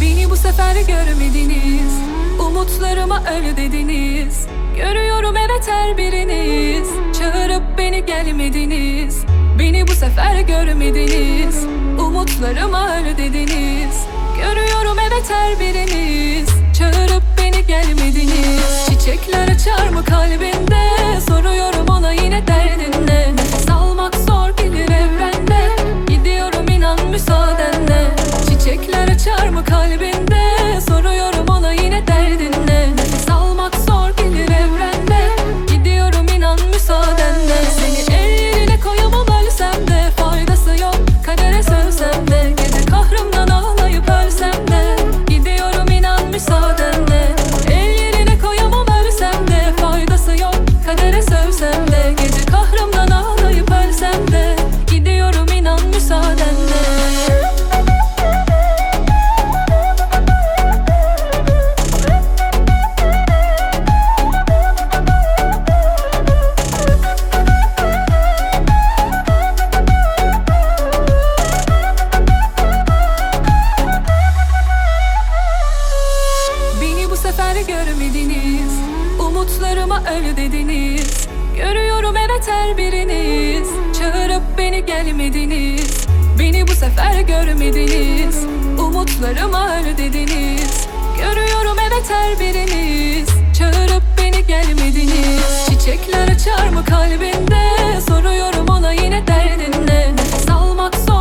Beni bu sefer görmediniz, umutlarıma öl dediniz. Görüyorum evet her biriniz, çağırıp beni gelmediniz. Beni bu sefer görmediniz, umutlarıma öl dediniz. Görüyorum evet her biriniz, çağırıp beni gelmediniz. Çiçekler açar mı kalbinde, soruyorum ona yine derdin ne? Nefes almak zor gelir evrende, gidiyorum inan müsaadenle. Çiçekler açar mı kalbinde, soruyorum ona yine derdin ne? Nefes almak zor gelir evrende, gidiyorum inan müsaadenle. Seni el yerine koyamam ölsem de, faydası yok kadere sövsem de. Gece kahrımdan ağlayıp ölsem de, gidiyorum inan müsaadenle. El yerine koyamam ölsem de, faydası yok kadere sövsem de. Gece kahrımdan ağlayıp ölsem de, gidiyorum inan müsaadenle. Görmediniz, umutlarıma öl dediniz. Görüyorum evet her biriniz, çağırıp beni gelmediniz. Beni bu sefer görmediniz, umutlarıma öl dediniz. Görüyorum evet her biriniz, çağırıp beni gelmediniz. Çiçekler açar mı kalbinde, soruyorum ona yine derdin ne? Nefes almak zor